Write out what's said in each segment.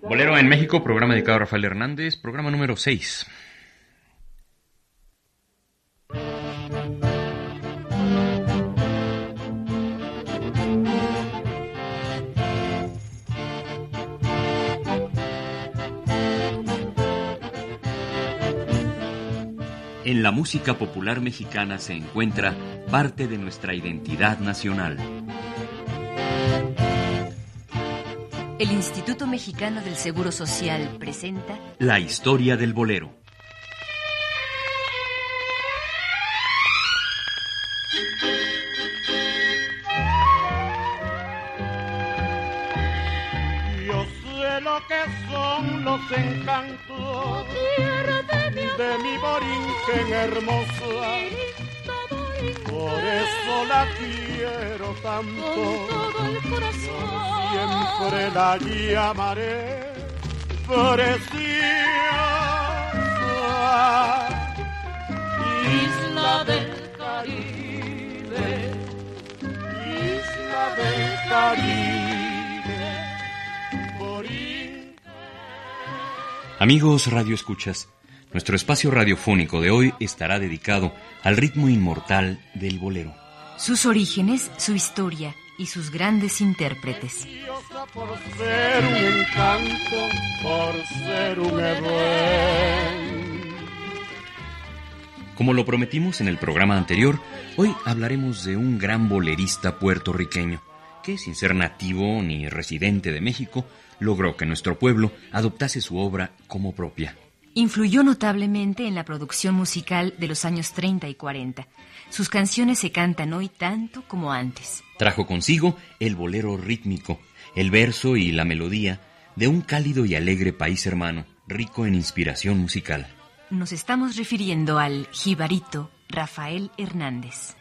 Bolero en México, programa dedicado a Rafael Hernández, programa número 6. En la música popular mexicana se encuentra parte de nuestra identidad nacional. El Instituto Mexicano del Seguro Social presenta La historia del bolero. Yo sé lo que son los encantos de mi Borinquen hermosa, por eso la quiero tanto, con todo el corazón. Siempre la llamaré preciosa, isla del Caribe, isla del Caribe, Borinquen. Amigos radioescuchas, nuestro espacio radiofónico de hoy estará dedicado al ritmo inmortal del bolero. Sus orígenes, su historia y sus grandes intérpretes. Por ser un encanto, por ser un Edén. Como lo prometimos en el programa anterior, hoy hablaremos de un gran bolerista puertorriqueño que, sin ser nativo ni residente de México, logró que nuestro pueblo adoptase su obra como propia. Influyó notablemente en la producción musical de los años 30 y 40. Sus canciones se cantan hoy tanto como antes. Trajo consigo el bolero rítmico, el verso y la melodía de un cálido y alegre país hermano, rico en inspiración musical. Nos estamos refiriendo al jibarito Rafael Hernández.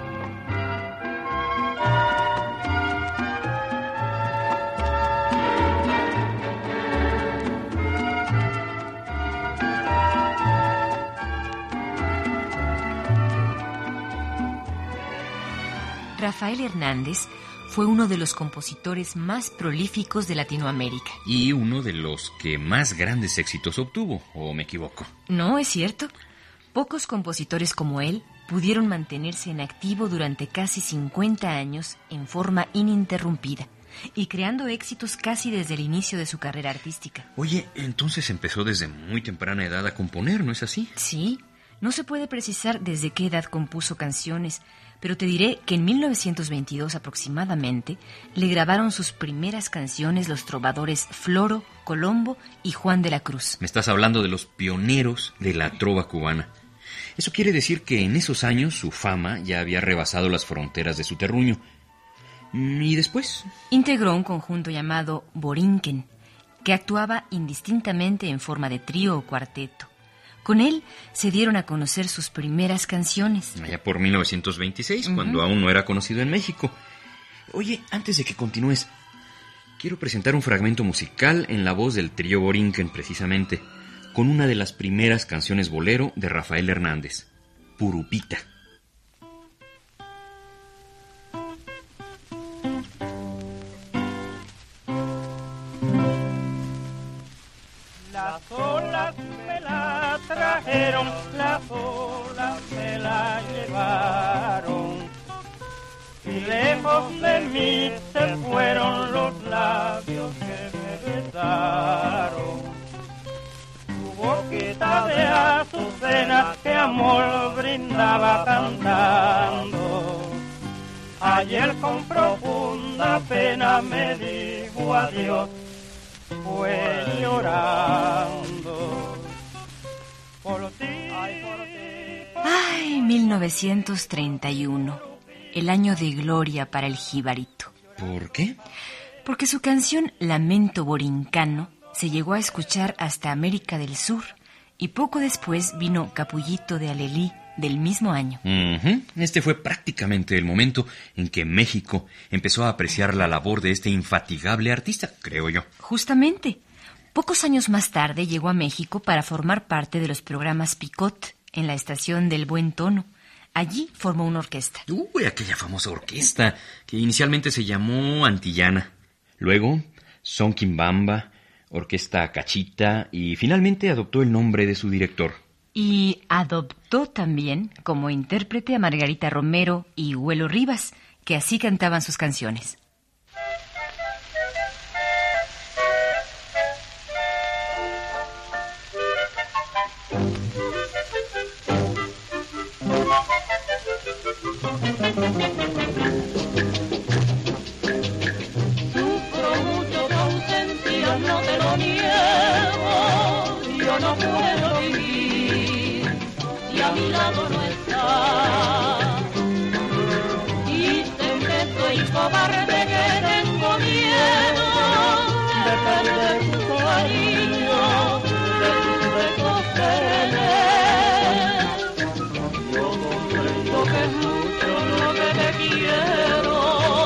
Rafael Hernández fue uno de los compositores más prolíficos de Latinoamérica. Y uno de los que más grandes éxitos obtuvo, ¿o me equivoco? No, es cierto. Pocos compositores como él pudieron mantenerse en activo durante casi 50 años en forma ininterrumpida y creando éxitos casi desde el inicio de su carrera artística. Oye, entonces empezó desde muy temprana edad a componer, ¿no es así? Sí, no se puede precisar desde qué edad compuso canciones, pero te diré que en 1922 aproximadamente le grabaron sus primeras canciones los trovadores Floro, Colombo y Juan de la Cruz. Me estás hablando de los pioneros de la trova cubana. Eso quiere decir que en esos años su fama ya había rebasado las fronteras de su terruño. ¿Y después? Integró un conjunto llamado Borinquen, que actuaba indistintamente en forma de trío o cuarteto. Con él se dieron a conocer sus primeras canciones. Allá por 1926, cuando aún no era conocido en México. Oye, antes de que continúes, quiero presentar un fragmento musical en la voz del trío Borinquen, precisamente, con una de las primeras canciones bolero de Rafael Hernández, Purupita. Las olas me la trajeron, las olas me la llevaron, y lejos de mí se fueron los labios que me besaron. Tu boquita de azucena que amor brindaba cantando, ayer con profunda pena me dijo adiós. Fue llorando por ti. Ay, 1931, el año de gloria para el jibarito. ¿Por qué? Porque su canción Lamento Borincano se llegó a escuchar hasta América del Sur y poco después vino Capullito de Alelí del mismo año. Este fue prácticamente el momento en que México empezó a apreciar la labor de este infatigable artista, creo yo. Justamente. Pocos años más tarde llegó a México para formar parte de los programas Picot en la estación del Buen Tono. Allí formó una orquesta. Aquella famosa orquesta que inicialmente se llamó Antillana. Luego, Son Quimbamba, Orquesta Cachita y finalmente adoptó el nombre de su director. Y adoptó también como intérprete a Margarita Romero y Huelo Rivas, que así cantaban sus canciones. Sufro mucho tu ausencia, no te lo niego. Yo no puedo vivir si a mi lado no estás. Dicen que soy cobarde, que tengo miedo de perder tu cariño, de tus besos querer. Yo comprendo que es mucho lo que te quiero.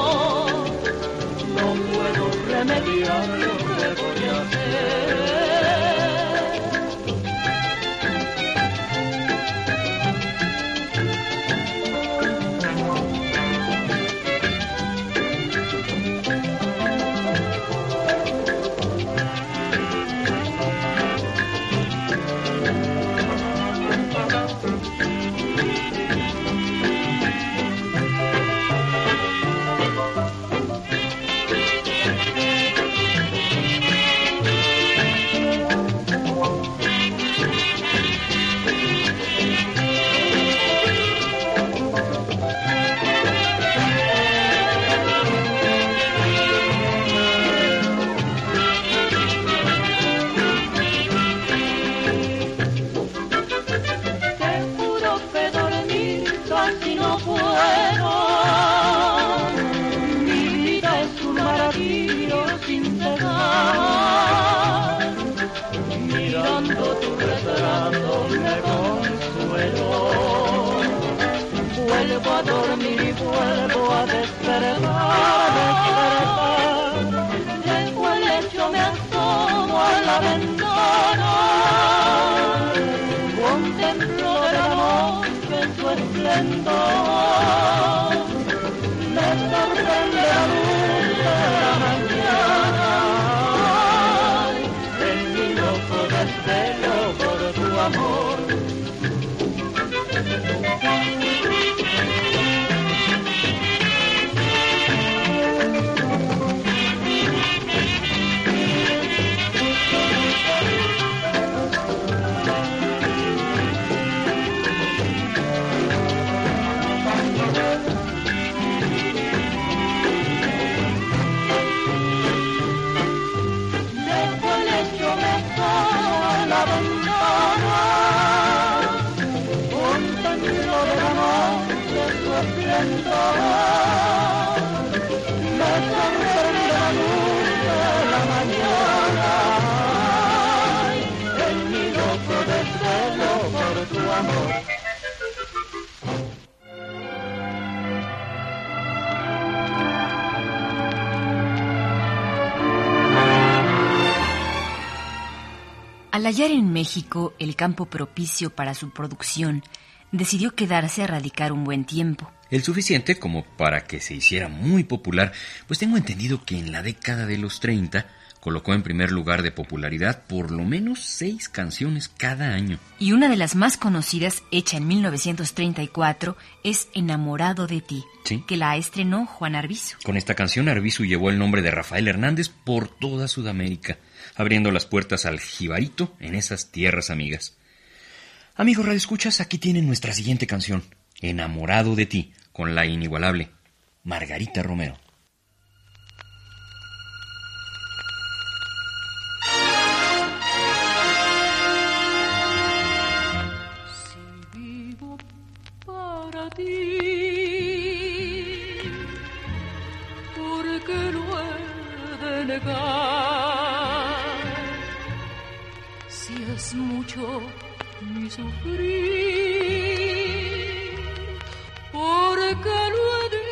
No puedo remediar lo que voy a hacer. Vuelvo a dormir y vuelvo a despertar. Dejo el lecho, me asomo a la ventana. Contemplo de la noche su esplendor. Me sorprende la luz de la mañana. En mi loco desvelo por tu amor. Al hallar en México el campo propicio para su producción, decidió quedarse a radicar un buen tiempo. El suficiente como para que se hiciera muy popular, pues tengo entendido que en la década de los 30 colocó en primer lugar de popularidad por lo menos 6 canciones cada año. Y una de las más conocidas, hecha en 1934, es Enamorado de ti, ¿Sí? que la estrenó Juan Arvizu. Con esta canción Arvizu llevó el nombre de Rafael Hernández por toda Sudamérica, abriendo las puertas al jibarito en esas tierras amigas. Amigos radioescuchas, aquí tienen nuestra siguiente canción, Enamorado de ti, con la inigualable Margarita Romero. Si vivo para ti, ¿por qué lo he de negar? Si es mucho mi sufrir, ¿por qué lo he de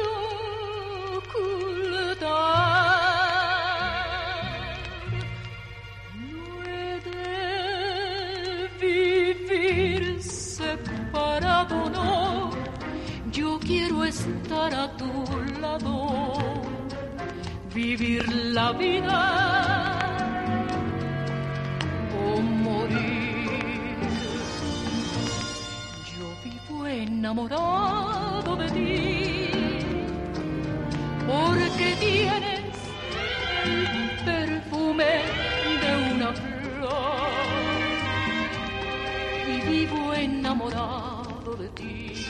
ocultar? No he de vivir separado, no. Yo quiero estar a tu lado, vivir la vida enamorado de ti, porque tienes el perfume de una flor y vivo enamorado de ti,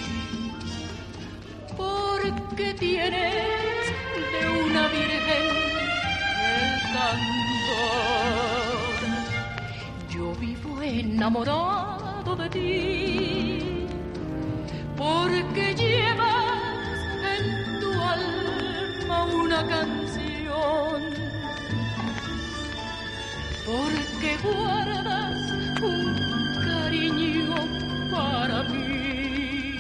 porque tienes de una virgen el candor. Yo vivo enamorado de ti, porque llevas en tu alma una canción, porque guardas un cariño para mí.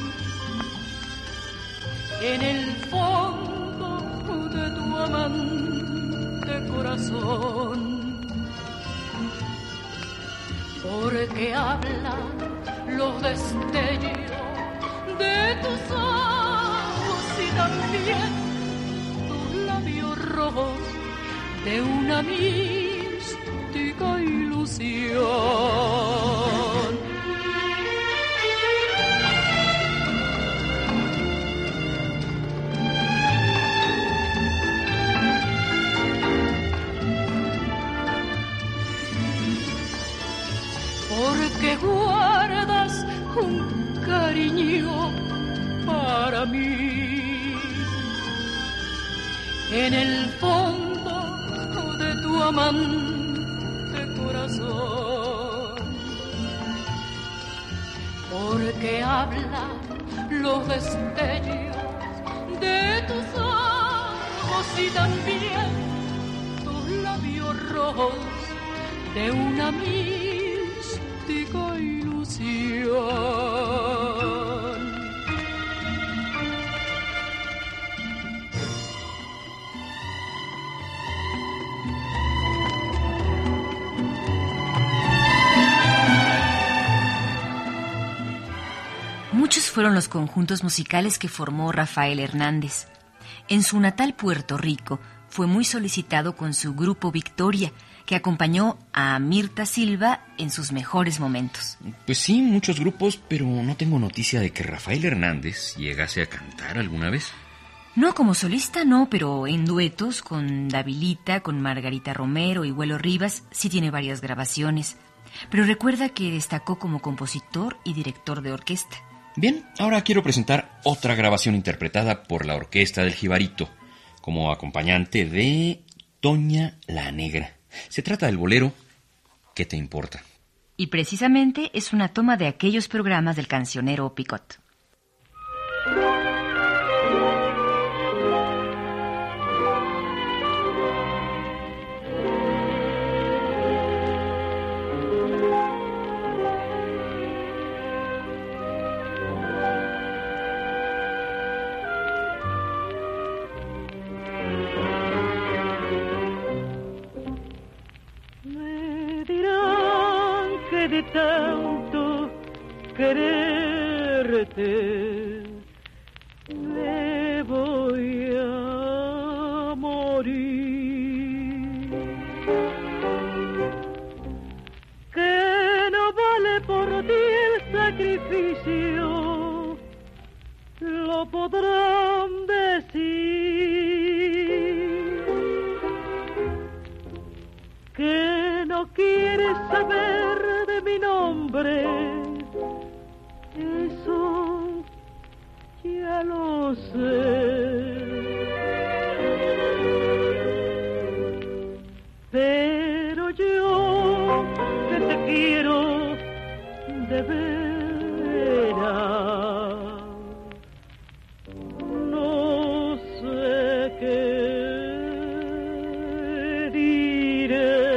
En el fondo de tu amante corazón, porque hablan los destellos de tus ojos y también tus labios rojos de una mística ilusión. Porque guardas un cariño para mí en el fondo de tu amante corazón, porque hablan los destellos de tus ojos y también tus labios rojos de una mística ilusión. Muchos fueron los conjuntos musicales que formó Rafael Hernández. En su natal Puerto Rico fue muy solicitado con su grupo Victoria, que acompañó a Mirta Silva en sus mejores momentos. Pues sí, muchos grupos, pero no tengo noticia de que Rafael Hernández llegase a cantar alguna vez. No, como solista no, pero en duetos con Davilita, con Margarita Romero y Huelo Rivas sí tiene varias grabaciones. Pero recuerda que destacó como compositor y director de orquesta. Bien, ahora quiero presentar otra grabación interpretada por la Orquesta del Jibarito, como acompañante de Toña la Negra. Se trata del bolero ¿Qué te importa? Y precisamente es una toma de aquellos programas del cancionero Picot. De tanto quererte me voy a morir, que no vale por ti el sacrificio, lo podrán decir, que no quieres saber de mi nombre, eso ya lo sé, pero yo que te quiero de veras, no sé qué diré.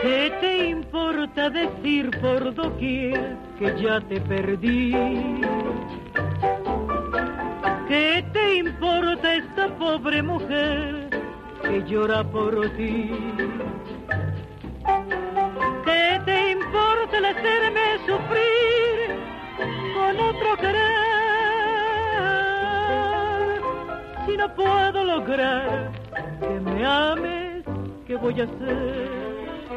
¿Qué te importa decir por doquier que ya te perdí? ¿Qué te importa esta pobre mujer que llora por ti? ¿Qué te importa el hacerme sufrir con otro querer? Si no puedo lograr que me ames, ¿qué voy a hacer?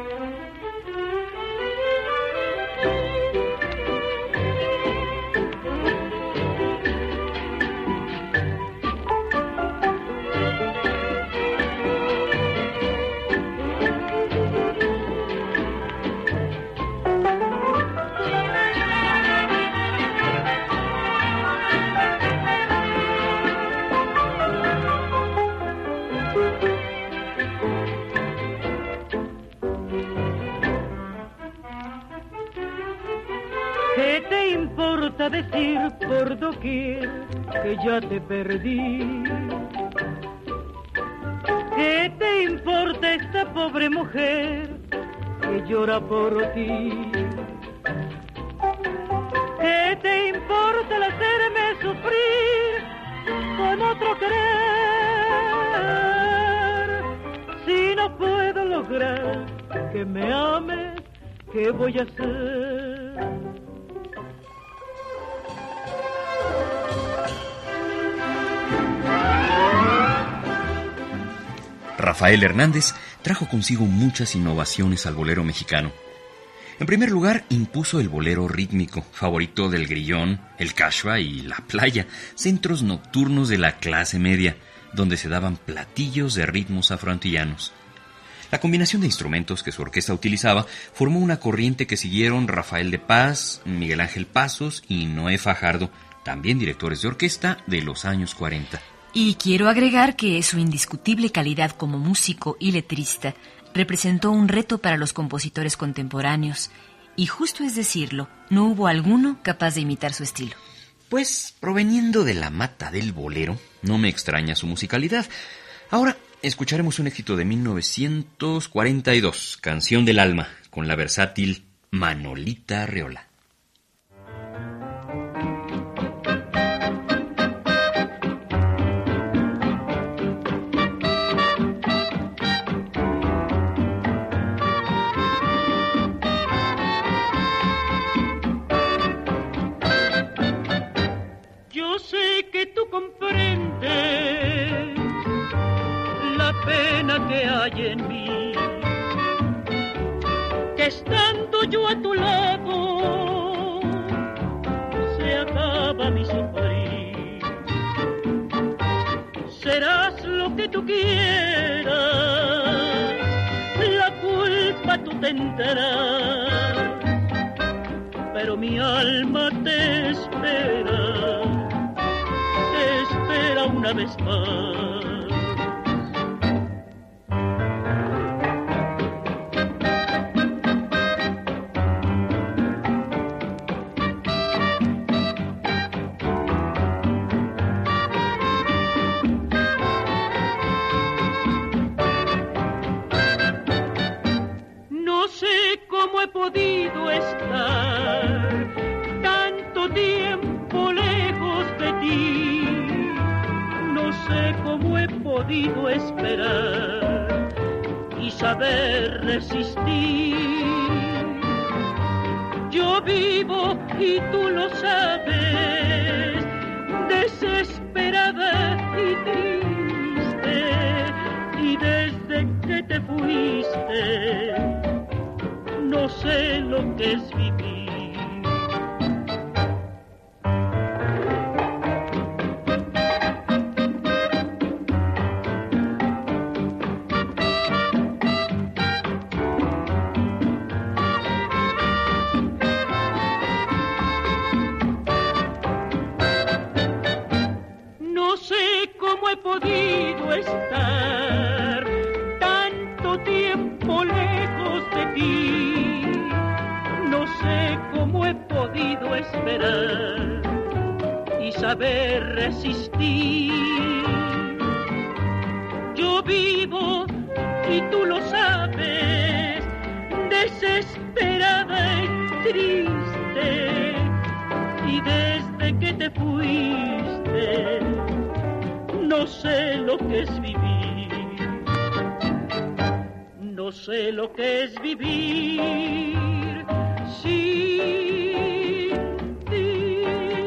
¿Qué te importa decir por doquier que ya te perdí? ¿Qué te importa esta pobre mujer que llora por ti? ¿Qué te importa el hacerme sufrir con otro querer? Si no puedo lograr que me ames, ¿qué voy a hacer? Rafael Hernández trajo consigo muchas innovaciones al bolero mexicano. En primer lugar, impuso el bolero rítmico, favorito del grillón, el cachua y la playa, centros nocturnos de la clase media, donde se daban platillos de ritmos afroantillanos. La combinación de instrumentos que su orquesta utilizaba formó una corriente que siguieron Rafael de Paz, Miguel Ángel Pasos y Noé Fajardo, también directores de orquesta de los años 40. Y quiero agregar que su indiscutible calidad como músico y letrista representó un reto para los compositores contemporáneos, y justo es decirlo, no hubo alguno capaz de imitar su estilo. Pues, proveniendo de la mata del bolero, no me extraña su musicalidad. Ahora escucharemos un éxito de 1942, Canción del Alma, con la versátil Manolita Arreola. Que hay en mí, que estando yo a tu lado se acaba mi sufrir. Serás lo que tú quieras, la culpa tú tendrás, pero mi alma te espera una vez más. He podido estar tanto tiempo lejos de ti, no sé cómo he podido esperar y saber resistir. Yo vivo y tú lo sabes, desesperada y triste, y desde que te fuiste no sé lo que es vivir. No sé cómo he podido estar tanto tiempo lejos de ti. No sé cómo he podido esperar y saber resistir. Yo vivo y tú lo sabes, triste y desde que te fuiste no sé lo que es vivir, no sé lo que es vivir sin ti.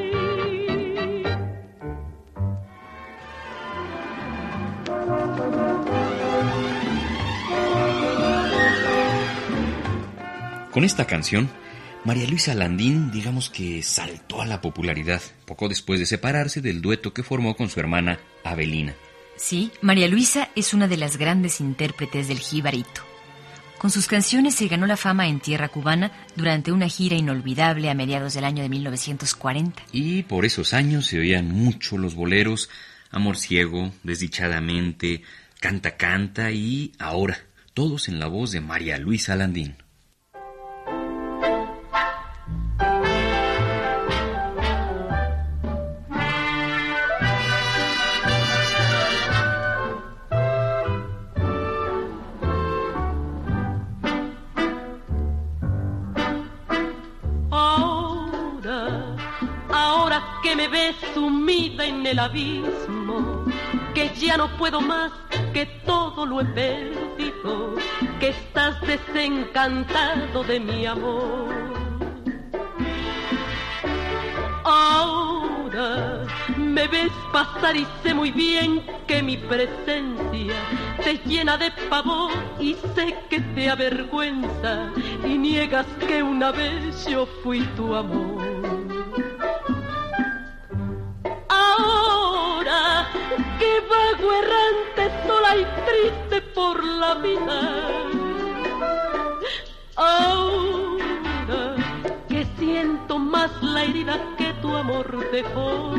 Con esta canción, María Luisa Landín, digamos que saltó a la popularidad, poco después de separarse del dueto que formó con su hermana Avelina. Sí, María Luisa es una de las grandes intérpretes del jibarito. Con sus canciones se ganó la fama en tierra cubana durante una gira inolvidable a mediados del año de 1940. Y por esos años se oían mucho los boleros Amor Ciego, Desdichadamente, Canta Canta y Ahora, todos en la voz de María Luisa Landín. Que me ves sumida en el abismo, que ya no puedo más, que todo lo he perdido, que estás desencantado de mi amor. Ahora me ves pasar y sé muy bien que mi presencia te llena de pavor y sé que te avergüenza y niegas que una vez yo fui tu amor. Ahora que vago errante, sola y triste por la vida, ahora que siento más la herida que tu amor dejó,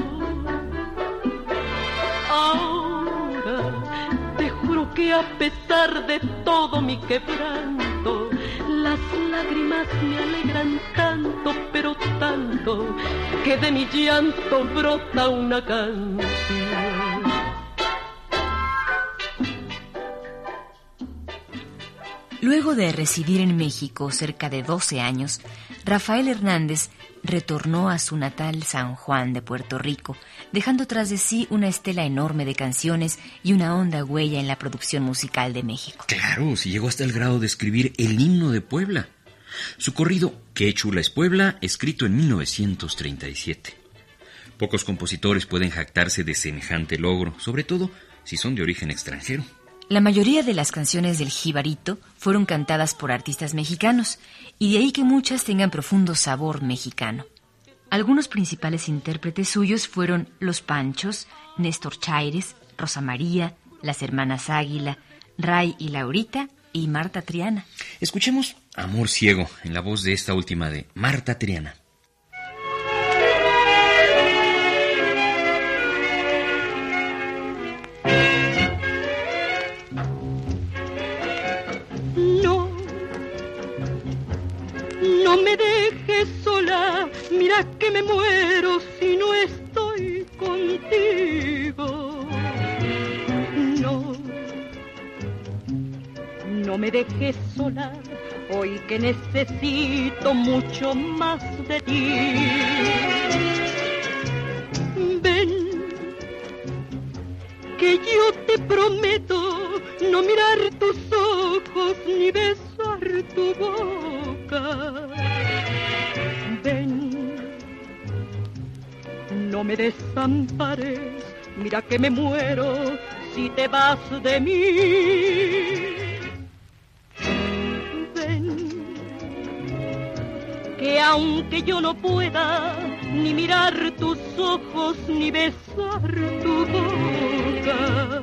ahora te juro que a pesar de todo mi quebranto, las lágrimas me alegran tanto, pero tanto, que de mi llanto brota una canción. Luego de residir en México cerca de 12 años, Rafael Hernández retornó a su natal San Juan de Puerto Rico, dejando tras de sí una estela enorme de canciones y una honda huella en la producción musical de México. Claro, si llegó hasta el grado de escribir el himno de Puebla. Su corrido Qué chula es Puebla, escrito en 1937. Pocos compositores pueden jactarse de semejante logro, sobre todo si son de origen extranjero. La mayoría de las canciones del jibarito fueron cantadas por artistas mexicanos, y de ahí que muchas tengan profundo sabor mexicano. Algunos principales intérpretes suyos fueron Los Panchos, Néstor Chaires, Rosa María, las hermanas Águila, Ray y Laurita y Marta Triana. Escuchemos Amor Ciego en la voz de esta última de Marta Triana. No me dejes sola, mira que me muero si no estoy contigo. No me dejes sola, hoy que necesito mucho más de ti. Ven, que yo te prometo no mirar tus ojos ni besar tu boca. Ven, no me desampares, mira que me muero si te vas de mí. Ven, que aunque yo no pueda ni mirar tus ojos ni besar tu boca,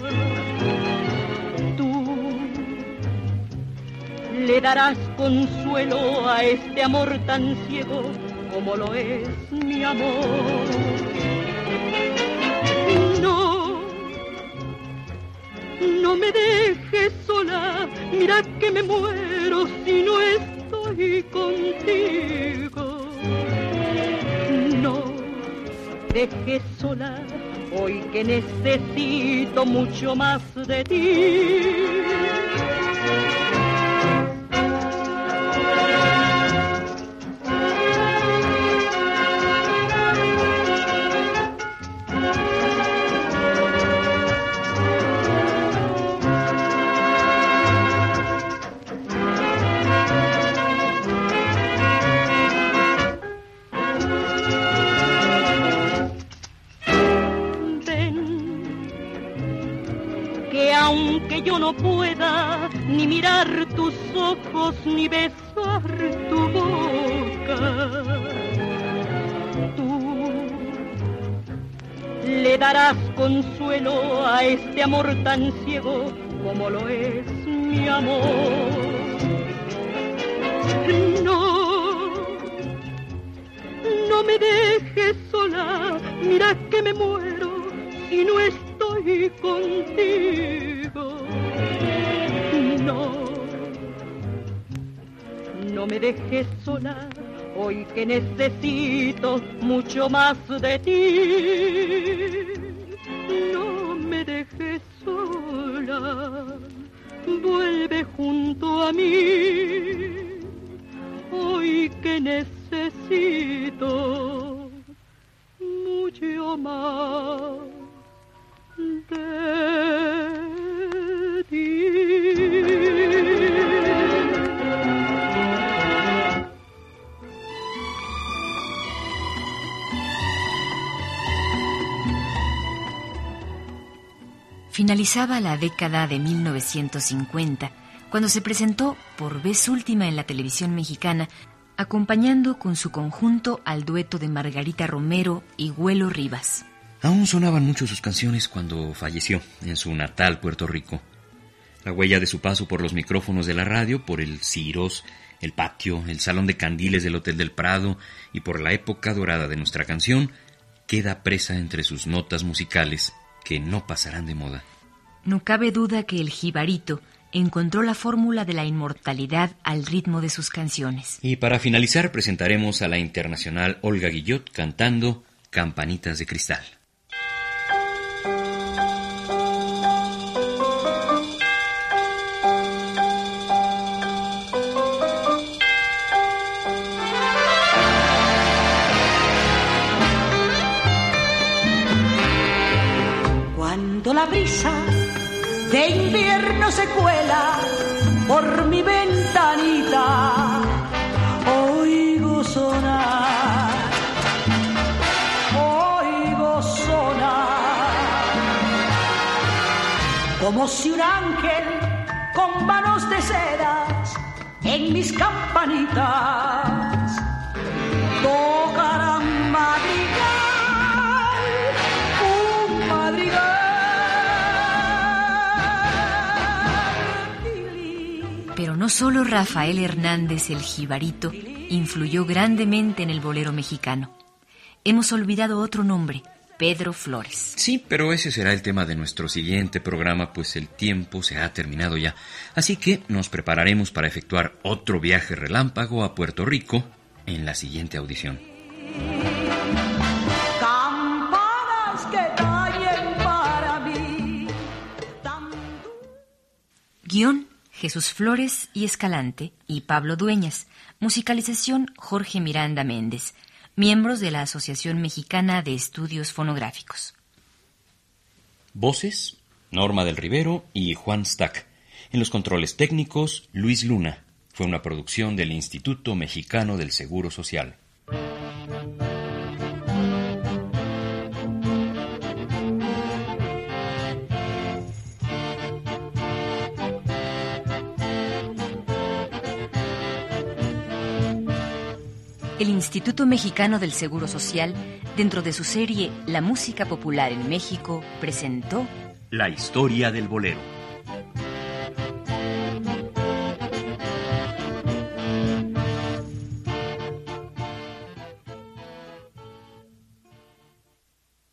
le darás consuelo a este amor tan ciego como lo es mi amor. No me dejes sola, mira que me muero si no estoy contigo. No me dejes sola, hoy que necesito mucho más de ti. que aunque yo no pueda ni mirar tus ojos ni besar tu boca, tú le darás consuelo a este amor tan ciego como lo es mi amor. No me dejes sola, mira que me muero si no estoy contigo. No me dejes sola, hoy que necesito mucho más de ti. No me dejes sola, vuelve junto a mí, hoy que necesito mucho más de ti. Finalizaba la década de 1950, cuando se presentó por vez última en la televisión mexicana, acompañando con su conjunto al dueto de Margarita Romero y Güelo Rivas. Aún sonaban mucho sus canciones cuando falleció en su natal Puerto Rico. La huella de su paso por los micrófonos de la radio, por el Ciros, el patio, el salón de candiles del Hotel del Prado y por la época dorada de nuestra canción, queda presa entre sus notas musicales que no pasarán de moda. No cabe duda que el jibarito encontró la fórmula de la inmortalidad al ritmo de sus canciones. Y para finalizar presentaremos a la internacional Olga Guillot cantando Campanitas de Cristal. Cuando la brisa de invierno se cuela por mi ventanita, oigo sonar como si un ángel con manos de sedas en mis campanitas tocara un madrigal, un madrigal. Pero no solo Rafael Hernández el jibarito influyó grandemente en el bolero mexicano. Hemos olvidado otro nombre, Pedro Flores. Sí, pero ese será el tema de nuestro siguiente programa, pues el tiempo se ha terminado ya. Así que nos prepararemos para efectuar otro viaje relámpago a Puerto Rico en la siguiente audición. Campanas que tallen para mí. Guión: Jesús Flores y Escalante y Pablo Dueñas. Musicalización: Jorge Miranda Méndez. Miembros de la Asociación Mexicana de Estudios Fonográficos. Voces: Norma del Rivero y Juan Stack. En los controles técnicos, Luis Luna. Fue una producción del Instituto Mexicano del Seguro Social. El Instituto Mexicano del Seguro Social, dentro de su serie La Música Popular en México, presentó La historia del bolero.